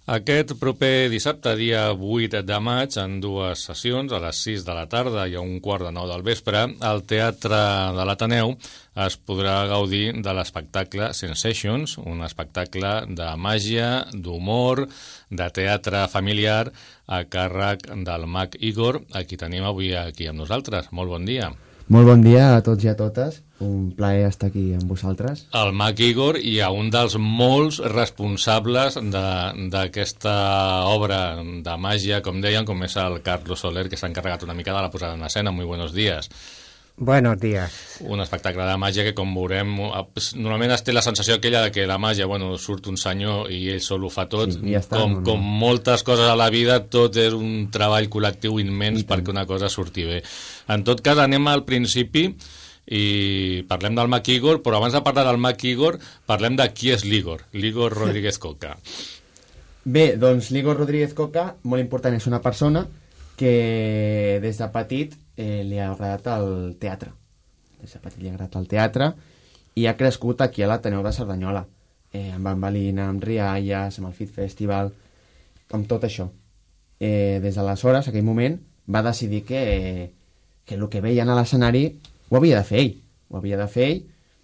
Aquest proper dissabte, dia 8 de maig, en dues sessions, a les 6 de la tarda i a un quart de 9 del vespre, al Teatre de l'Ateneu es podrà gaudir de l'espectacle Sensations, un espectacle de màgia, d'humor, de teatre familiar, a càrrec del mag Igor, a qui tenim avui aquí amb nosaltres. Molt bon dia. Molt bon dia a tots i a totes. Un plaer estar aquí amb vosaltres. El mag Igor i a un dels molts responsables d'aquesta obra de màgia, com deien, com és el Carlos Soler, que s'ha encarregat una mica de la posada en escena. Muy buenos días. Buenos días. Un espectacle de màgia que, com veurem, normalment es té la sensació aquella de que la màgia, bueno, surt un senyor i ell sol ho fa tot. Sí, ja està, com moltes coses a la vida, tot és un treball col·lectiu immens perquè una cosa surti bé. En tot cas, anem al principi i parlem del mag Igor, però abans de parlar del mag Igor, parlem de qui és l'Igor Rodríguez Coca. Bé, doncs l'Igor Rodríguez Coca, molt important, és una persona que des de petit li ha agradat el teatre. Des de petit li ha agradat el teatre i ha crescut aquí a l'Ateneu de Cerdanyola, amb Bambalina, amb Rialles, amb el Fit Festival, amb tot això. Des d'aleshores, aquell moment, va decidir que el que veien a l'escenari ho havia de fer ell. Ho havia de fer ell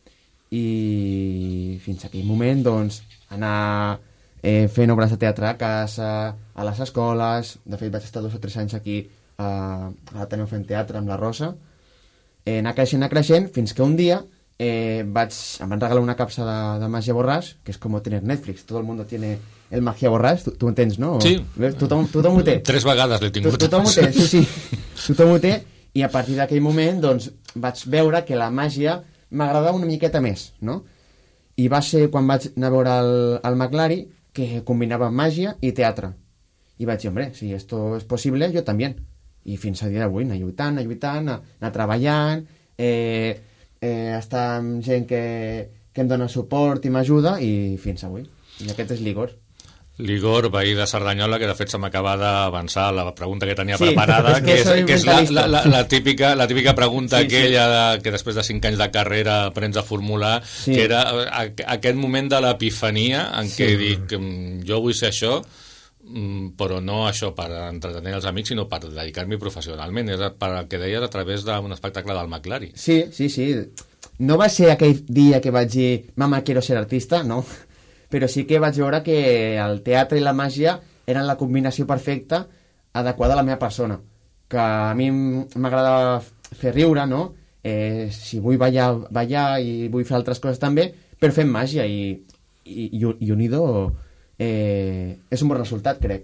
i fins a aquell moment, doncs, anar fent obres de teatre a casa, a les escoles. De fet, vaig estar 2 o 3 anys aquí a l'Ateneu fent teatre amb la Rosa. Anar creixent, fins que un dia em van regalar una capsa de Magia Borràs, que és com tener Netflix. Todo el mundo tiene el Magia Borràs. Tu ho entens, no? Sí. Tothom ho té. 3 vegades l'he tingut. Tothom ho té, sí. Tothom ho té. I a partir d'aquell moment, doncs, vaig veure que la màgia m'agradava una miqueta més, no? I va ser quan vaig anar a veure el McLary, que combinava màgia i teatre. I vaig dir, hombre, si esto es posible, yo también. I fins a dia d'avui anar lluitant, anar treballant, estar amb gent que em dona suport i m'ajuda, i fins avui. I aquest és l'Igor. L'Igor, veí de Cerdanyola, que de fet se m'acaba d'avançar la pregunta que tenia preparada, que és la típica pregunta aquella que després de 5 anys de carrera aprens a formular, que era aquest moment de l'epifania en què dic, jo vull ser això, però no això per entretenir els amics, sinó per dedicar-m'hi professionalment. És per el que deies a través d'un espectacle del McLary. Sí. No va ser aquell dia que vaig dir «Mama, quiero ser artista», no? Però sí que vaig veure que el teatre i la màgia eren la combinació perfecta adequada a la meva persona. Que a mi m'agrada fer riure, no? Si vull ballar i vull fer altres coses també, però fem màgia i unido és un bon resultat, crec.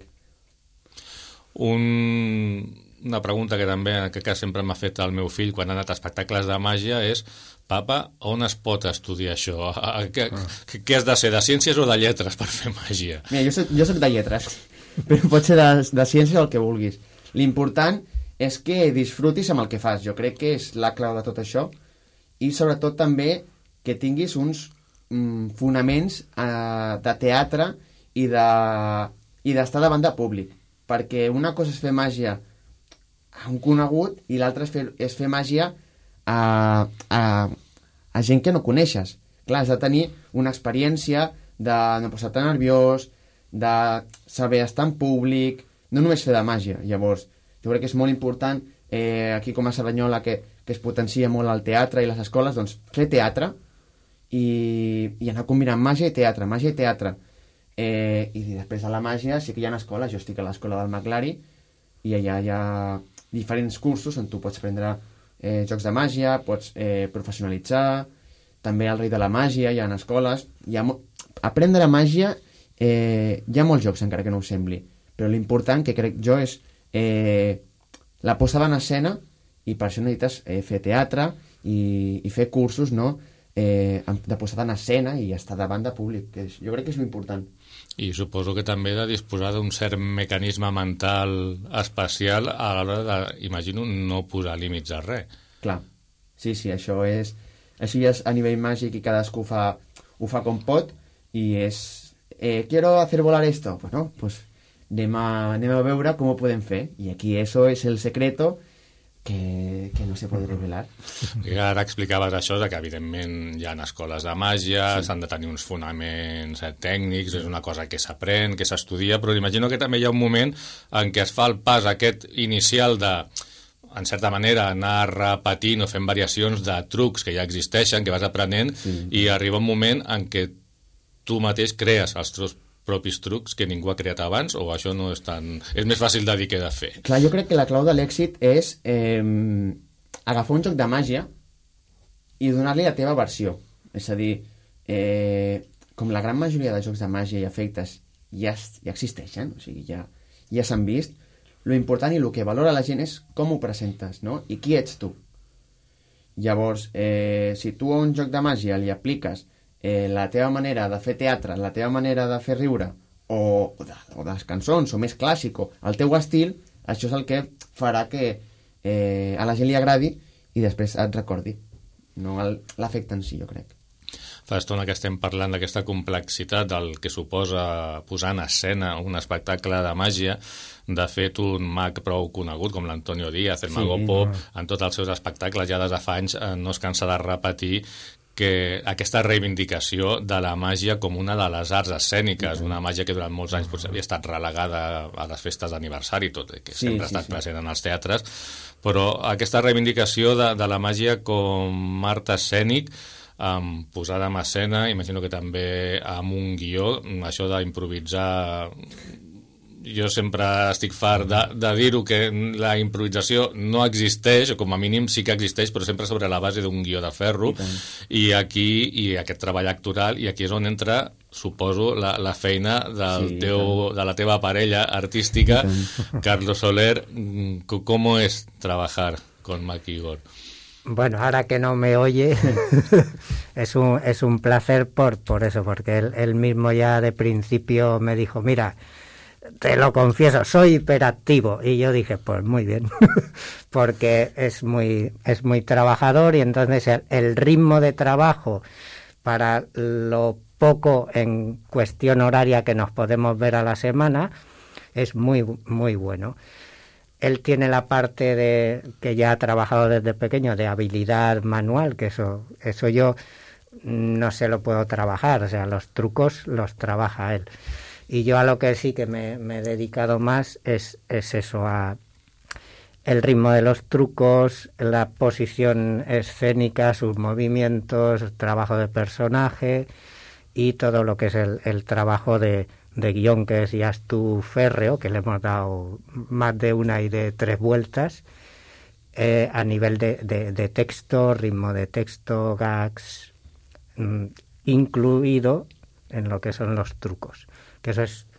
Una pregunta que també que sempre m'ha fet el meu fill quan ha anat a espectacles de màgia és: papa, on es pot estudiar això? Què has de ser, de ciències o de lletres per fer màgia? Mira, jo soc de lletres, però pot ser de ciències el que vulguis. L'important és que disfrutis amb el que fas. Jo crec que és la clau de tot això, i sobretot també que tinguis uns fonaments de teatre i d'estar davant de públic, perquè una cosa és fer màgia a un conegut i l'altra és fer màgia a gent que no coneixes. Clar, has de tenir una experiència de no posar-te nerviós, de saber estar en públic, no només fer de màgia. Llavors, jo crec que és molt important, aquí com a Cerdanyola, que es potencia molt el teatre i les escoles, doncs fer teatre i anar combinant màgia i teatre, i després de la màgia sí que hi ha escoles. Jo estic a l'escola del McLary i allà hi ha diferents cursos on tu pots aprendre jocs de màgia, pots professionalitzar, també al Rei de la Màgia hi ha escoles. Aprendre màgia, hi ha molts jocs encara que no ho sembli, però l'important que crec jo és la posada en escena, i per això necessites fer teatre i fer cursos, no? De posada en escena i estar davant de públic, que jo crec que és l'important. I suposo que també de disposar d'un cert mecanisme mental especial a l'hora de, imagino, no posar límits a res. Clar, sí, això ja és a nivell màgic i cadascú ho fa com pot, i és quiero hacer volar esto, pues anem a veure com ho podem fer, i aquí eso és el secreto que no se pot revelar. I ara explicaves això, que evidentment hi ha escoles de màgia, s'han de tenir uns fonaments tècnics, és una cosa que s'aprèn, que s'estudia, però imagino que també hi ha un moment en què es fa el pas aquest inicial de, en certa manera, anar repetint o fent variacions de trucs que ja existeixen, que vas aprenent, i arriba un moment en què tu mateix crees els teus propis trucs que ningú ha creat abans, o això no és tan... és més fàcil de dir que de fer? Clar, jo crec que la clau de l'èxit és agafar un joc de màgia i donar-li la teva versió. És a dir, com la gran majoria de jocs de màgia i efectes ja existeixen, o sigui, ja s'han vist, lo important i el que valora la gent és com ho presentes, no? I qui ets tu. Llavors, si tu a un joc de màgia li apliques la teva manera de fer teatre, la teva manera de fer riure, o de les cançons, o més clàssic, o el teu estil, això és el que farà que a la gent li agradi i després et recordi. No l'efecte en si, jo crec. Fa estona que estem parlant d'aquesta complexitat del que suposa posar en escena un espectacle de màgia. De fet, un mag prou conegut com l'Antonio Díaz, el Mago Pop, en tots els seus espectacles ja des de fa anys no es cansa de repetir que aquesta reivindicació de la màgia com una de les arts escèniques, una màgia que durant molts anys potser havia estat relegada a les festes d'aniversari, tot i que sempre ha estat present en els teatres, però aquesta reivindicació de la màgia com art escènic, posada en escena, imagino que també amb un guió, això d'improvisar... Jo sempre estic fart de dir-ho, que la improvisació no existeix, o com a mínim sí que existeix, però sempre sobre la base d'un guió de ferro, i aquest treball actoral, i aquí és on entra, suposo, la feina de la teva parella artística, Carlos Soler. ¿Cómo es trabajar con Mac Igor? Bueno, ahora que no me oye, es un placer por eso, porque él mismo ya de principio me dijo, mira, te lo confieso, soy hiperactivo. Y yo dije, pues muy bien, porque es muy trabajador, y entonces el ritmo de trabajo para lo poco en cuestión horaria que nos podemos ver a la semana es muy, muy bueno. Él tiene la parte de que ya ha trabajado desde pequeño, de habilidad manual, que eso yo no se lo puedo trabajar, o sea, los trucos los trabaja él. Y yo a lo que sí que me he dedicado más es eso, a el ritmo de los trucos, la posición escénica, sus movimientos, trabajo de personaje y todo lo que es el trabajo de guión, que es ya tu férreo, que le hemos dado más de una y de 3 vueltas, a nivel de texto, ritmo de texto, gags, incluido en lo que son los trucos. Que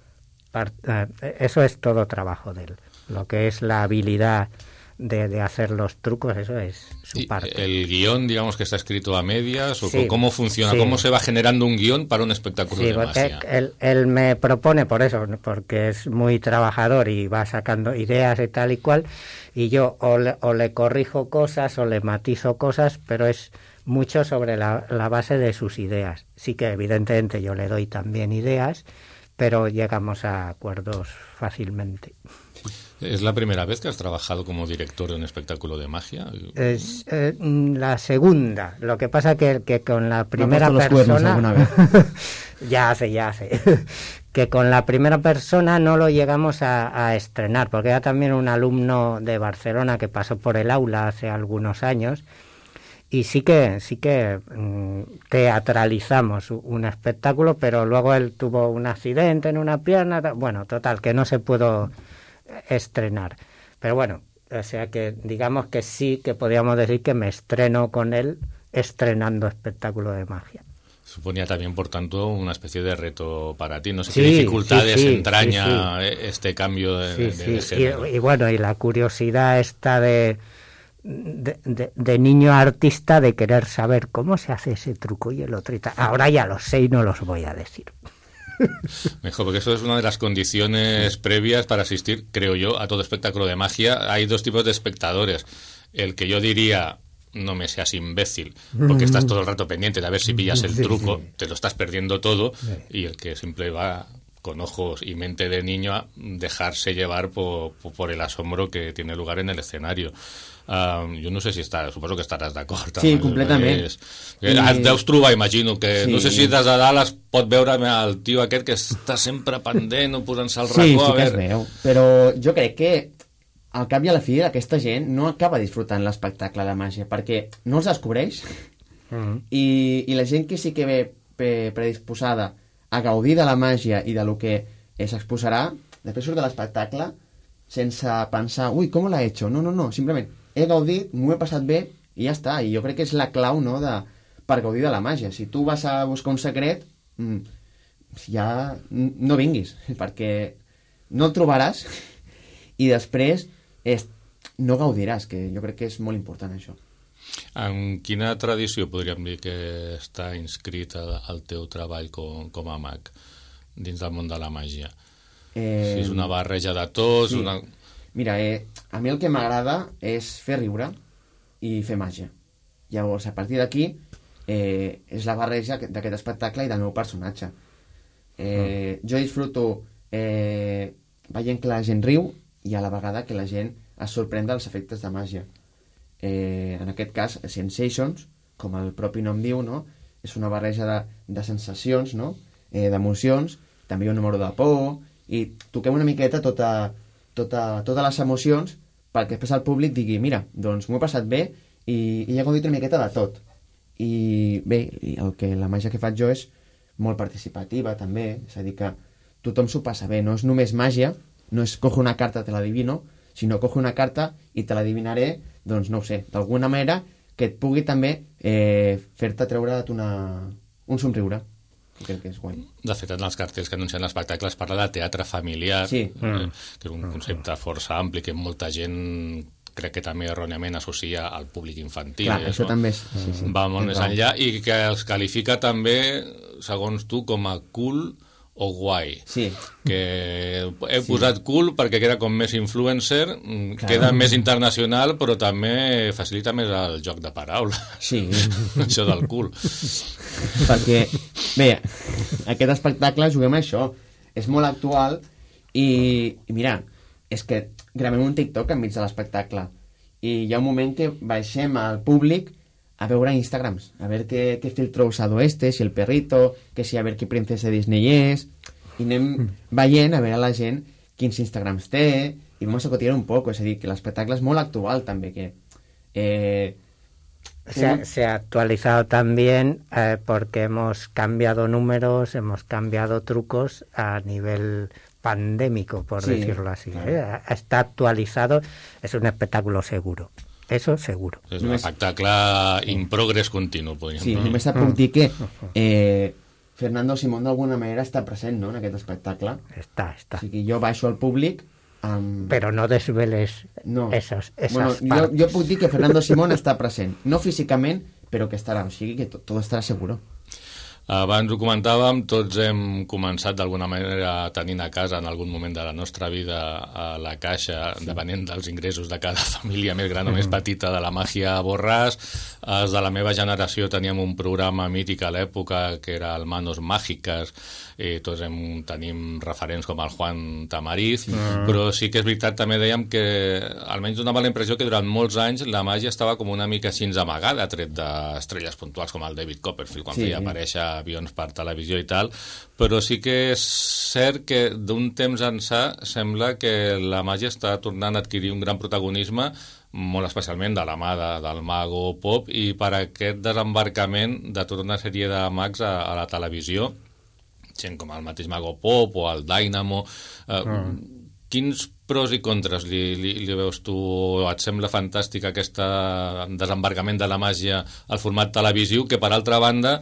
eso es todo trabajo de él. Lo que es la habilidad de hacer los trucos, eso es su parte. ¿El guión, digamos, que está escrito a medias? ¿O cómo funciona? Sí. ¿Cómo se va generando un guión para un espectáculo de magia? Él me propone por eso, porque es muy trabajador y va sacando ideas y tal y cual, y yo o le corrijo cosas o le matizo cosas, pero es mucho sobre la base de sus ideas. Sí que evidentemente yo le doy también ideas, pero llegamos a acuerdos fácilmente. ¿Es la primera vez que has trabajado como director de un espectáculo de magia? Es la segunda. Lo que pasa que con la primera persona... alguna vez. ya hace. Que con la primera persona no lo llegamos a estrenar, porque era también un alumno de Barcelona que pasó por el aula hace algunos años, y sí que teatralizamos un espectáculo, pero luego él tuvo un accidente en una pierna, bueno, total, que no se pudo estrenar. Pero bueno, o sea que digamos que sí que podríamos decir que me estreno con él estrenando espectáculo de magia. Suponía también, por tanto, una especie de reto para ti. No sé qué dificultades entraña este cambio de género. Y bueno, y la curiosidad esta de niño artista, de querer saber cómo se hace ese truco y el otro y tal. Ahora ya lo sé y no los voy a decir. Mejor, porque eso es una de las condiciones previas para asistir, creo yo, a todo espectáculo de magia. Hay 2 tipos de espectadores. El que yo diría, no me seas imbécil, porque estás todo el rato pendiente de a ver si pillas el truco, te lo estás perdiendo todo, y el que siempre va con ojos y mente de niño a dejarse llevar por el asombro que tiene lugar en el escenario. Jo no sé si suposo que estaràs d'acord. Sí, completament. Et deus trobar, imagino, que sí. No sé si des de dalt es pot veure el tio aquest que està sempre pendent o posant-se al racó. Sí que es veu, però jo crec que al cap i a la fi aquesta gent no acaba disfrutant l'espectacle de màgia, perquè no els descobreix i la gent que sí que ve predisposada a gaudir de la màgia i de lo que s'exposarà, després surt de l'espectacle sense pensar, ui, com l'ha hecho? No, simplement he gaudit, m'ho he passat bé i ja està, i jo crec que és la clau, no, per gaudir de la màgia. Si tu vas a buscar un secret ja no vinguis, perquè no el trobaràs i després no gaudiràs, que jo crec que és molt important això. En quina tradició podríem dir que està inscrit el teu treball com a mag dins del món de la màgia? Si és una barreja de tots... Sí. Mira, a mi el que m'agrada és fer riure i fer màgia. Llavors, a partir d'aquí, és la barreja d'aquest espectacle i del meu personatge. Jo disfruto veient que la gent riu i a la vegada que la gent es sorprèn dels efectes de màgia. En aquest cas, Sensations, com el propi nom diu, no? És una barreja de sensacions, no? D'emocions, també hi ha un número de por, i toquem una miqueta totes les emocions perquè després el públic digui, mira, doncs m'ho he passat bé i he gaudit una miqueta de tot. I bé, la màgia que faig jo és molt participativa també, és a dir que tothom s'ho passa bé, no és només màgia, no és cojo una carta, te l'adivino, sinó cojo una carta i te l'adivinaré, doncs no ho sé, d'alguna manera que et pugui també fer-te treure't un somriure. Crec que és guai. De fet, en els cartells que anuncien l'espectacle es parla de teatre familiar, sí. Que és un concepte força ampli que molta gent crec que també erròniament associa al públic infantil. Clar, això també és... Sí. Va molt més enllà i que els qualifica també, segons tu, com a cool o guai. Sí. Que he posat cool perquè queda com més influencer, queda més internacional, però també facilita més el joc de paraules. Sí. Això del cool. Perquè, bé, aquest espectacle juguem a això. És molt actual i mira, és que gravem un TikTok enmig de l'espectacle i hi ha un moment que baixem al públic a veure Instagrams, a veure qué filtro ha usado si el perrito, que si a veure qué princesa Disney és, i anem veient a veure la gent quins Instagrams té, i vamos a cotillar un poco, és a dir, que l'espectacle és molt actual també, que... Se ha actualizado también porque hemos cambiado números, hemos cambiado trucos a nivel pandémico, por decirlo así. Claro. Está actualizado, es un espectáculo seguro. Eso seguro. És un espectacle in progress continu, podríem dir. Sí, només puc dir que Fernando Simón d'alguna manera està present, no?, en aquest espectacle. Està. O sigui, jo baixo al públic... Però no desveles esas parts. Jo puc dir que Fernando Simón està present. No físicament, però que estarà. O sigui que tot estarà seguro. Abans ho comentàvem, tots hem començat d'alguna manera tenint a casa en algun moment de la nostra vida a la caixa, depenent dels ingressos de cada família més gran o més petita, de la màgia Borràs. Els de la meva generació teníem un programa mític a l'època que era el Manos Mágicas, i tots tenim referents com el Juan Tamariz, però sí que és veritat, també dèiem que almenys donava la impressió que durant molts anys la màgia estava com una mica així amagada, tret d'estrelles puntuals com el David Copperfield quan feia aparèixer avions per televisió i tal, però sí que és cert que d'un temps ençà sembla que la màgia està tornant a adquirir un gran protagonisme, molt especialment de la mà del mago pop, i per aquest desembarcament de tota una sèrie de mags a la televisió, gent com el mateix mago pop o el Dynamo, quins pros i contres li veus tu? Et sembla fantàstic aquest desembarcament de la màgia al format televisiu, que per altra banda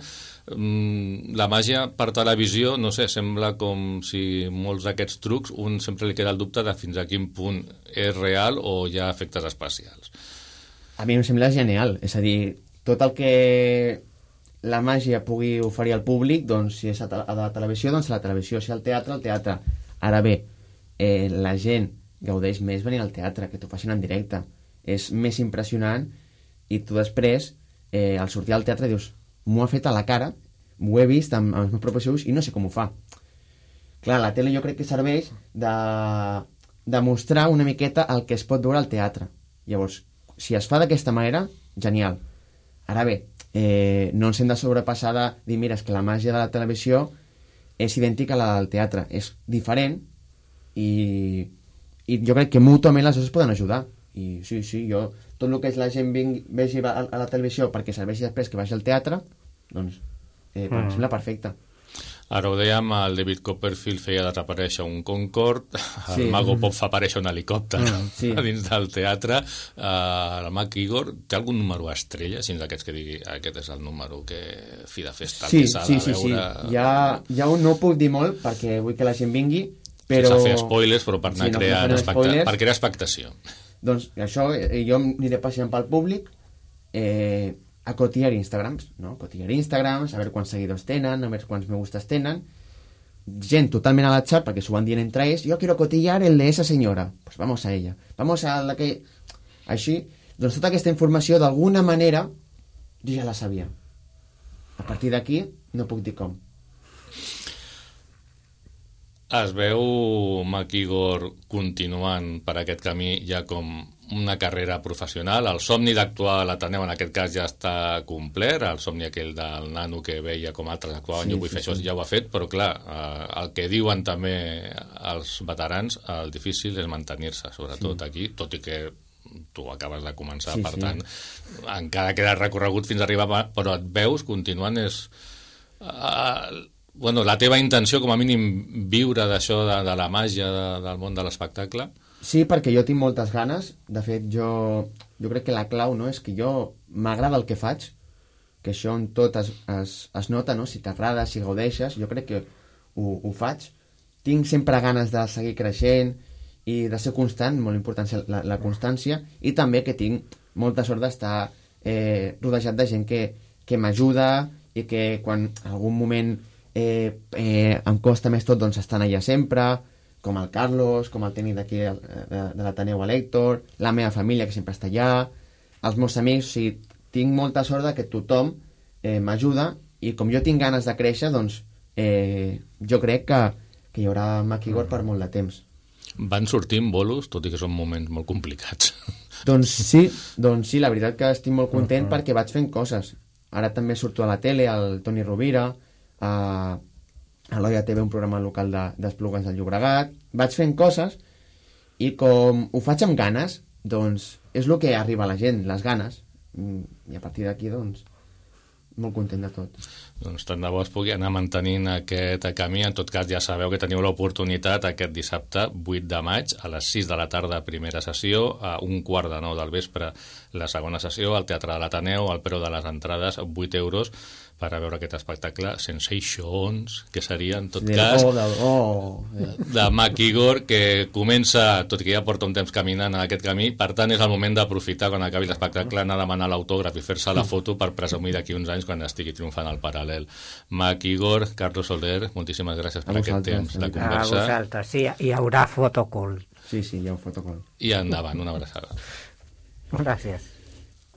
la màgia per televisió, no sé, sembla com si molts d'aquests trucs un sempre li queda el dubte de fins a quin punt és real o hi ha efectes especials. A mi em sembla genial, és a dir, tot el que la màgia pugui oferir al públic, doncs si és a la televisió, doncs a la televisió, si al teatre, al teatre. Ara bé, la gent gaudeix més venint al teatre, que t'ho facin en directe. És més impressionant i tu després, al sortir al teatre, dius, m'ho ha fet a la cara, ho he vist amb els meus propis ulls i no sé com ho fa. Clar, la tele jo crec que serveix de mostrar una miqueta el que es pot veure al teatre. Llavors, si es fa d'aquesta manera, genial. Ara bé, no ens hem de sobrepassar de dir, mira, és que la màgia de la televisió és idèntica a la del teatre. És diferent i jo crec que mútuament les dues es poden ajudar. I sí, jo, tot el que és la gent vegi a la televisió perquè serveixi després que vagi al teatre, doncs em sembla perfecte. Ara ho dèiem, el David Copperfield feia desaparèixer un Concorde, el Mago Pop fa aparèixer un helicòpter a dins del teatre. El MacIgor té algun número estrella, si d'aquests que digui aquest és el número que fi de festa que s'ha de veure... Sí. Ja no puc dir molt perquè vull que la gent vingui, però... Sense fer spoilers, però per anar per crear expectació. Doncs això, jo aniré passejant pel públic a cotillar Instagrams, no? Cotillar Instagrams, a veure quants seguidors tenen, a veure quants me gustes tenen, gent totalment a la xat, perquè s'ho van dient entre ells, jo quiero cotillar el de esa senyora, pues vamos a ella, vamos a la que... Així, doncs tota aquesta informació d'alguna manera jo ja la sabia. A partir d'aquí no puc dir com. Es veu MacIgor continuant per aquest camí ja com una carrera professional. El somni d'actuar a l'Ateneu en aquest cas ja està complert, el somni aquell del nano que veia com altres actuaven, jo vull fer això, ja ho ha fet, però clar, el que diuen també els veterans, el difícil és mantenir-se, sobretot aquí, tot i que tu acabes de començar, per tant, encara queda recorregut fins a arribar, però et veus continuant, és... Bueno, la teva intenció, com a mínim, viure d'això, de la màgia del món de l'espectacle? Sí, perquè jo tinc moltes ganes. De fet, jo crec que la clau, no?, és que jo m'agrada el que faig, que això en tot es nota, no?, si t'agrada, si gaudeixes, jo crec que ho faig. Tinc sempre ganes de seguir creixent i de ser constant, molt important la constància, i també que tinc molta sort d'estar rodejat de gent que m'ajuda i que quan en algun moment em costa més tot, doncs estan allà sempre, com el Carlos, com el tècnic d'aquí de l'Ateneu, l'Héctor, la meva família que sempre està allà, els meus amics. O sigui, tinc molta sort que tothom m'ajuda, i com jo tinc ganes de créixer, doncs jo crec que hi haurà MacIgor per molt de temps. Van sortint bolos, tot i que són moments molt complicats. Doncs sí, la veritat que estic molt content perquè vaig fent coses. Ara també surto a la tele, al Toni Rovira, a l'Oia TV, un programa local d'Esplugues del Llobregat. Vaig fent coses i com ho faig amb ganes, doncs és el que arriba a la gent, les ganes, i a partir d'aquí doncs molt content de tot. Doncs tant de bo es pugui anar mantenint aquest camí. En tot cas, ja sabeu que teniu l'oportunitat aquest dissabte 8 de maig a les 6 de la tarda, primera sessió, a 1:15 del vespre la segona sessió, al Teatre de l'Ateneu. El preu de les entrades 8 euros per a veure aquest espectacle Sensations, que seria en tot cas de MacIgor, que comença, tot i que ja porta un temps caminant en aquest camí. Per tant, és el moment d'aprofitar quan acabi l'espectacle, anar a demanar l'autògraf i fer-se la foto per presumir d'aquí uns anys quan estigui triomfant al paral·lel. MacIgor, Carlos Soler, moltíssimes gràcies per aquest temps de conversa. A vosaltres, sí, hi haurà fotocall. Sí, hi ha un fotocall. I endavant, una abraçada. Gràcies.